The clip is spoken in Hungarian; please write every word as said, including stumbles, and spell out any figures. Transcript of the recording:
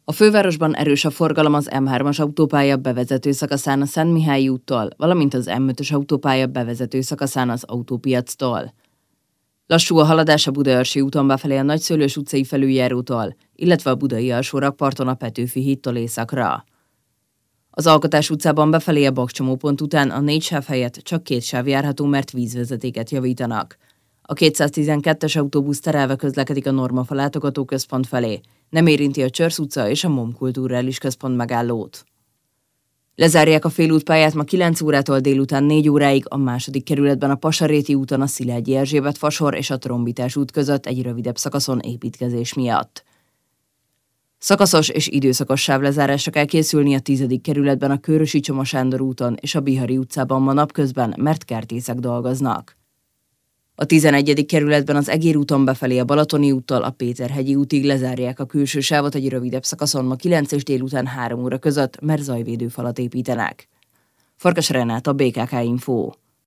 A fővárosban erős a forgalom az M hármas autópálya bevezető szakaszán a Szentmihályi úttól, valamint az M ötös autópálya bevezető szakaszán az Autópiactól. Lassú a haladás a Budaörsi úton befelé a Nagyszőlős utcai felüljárótól, illetve a Budai alsórakparton a Petőfi hídtól északra. Az Alkotás utcában befelé a bakcsomópont után a négy sáv helyett csak két sáv járható, mert vízvezetéket javítanak. A kétszáztizenkettes autóbusz terelve közlekedik a Normafa látogatóközpont felé, nem érinti a Csörsz utca és a MOM Kulturális Központ megállót. Lezárják a félútpályát ma kilenc órától délután négy óráig a második kerületben a Pasaréti úton a Szilágyi Erzsébet fasor és a Trombitás út között egy rövidebb szakaszon építkezés miatt. Szakaszos és időszakos sávlezárásra kell készülni a tizedik kerületben a Kőrösi Csoma Sándor úton és a Bihari utcában ma napközben, mert kertészek dolgoznak. A tizenegyedik kerületben az Egér úton befelé a Balatoni úttal a Péterhegyi útig lezárják a külső sávot egy rövidebb szakaszon ma kilenc és délután három óra között, mert zajvédőfalat építenek. Farkas Renáta, bé ká ká Info.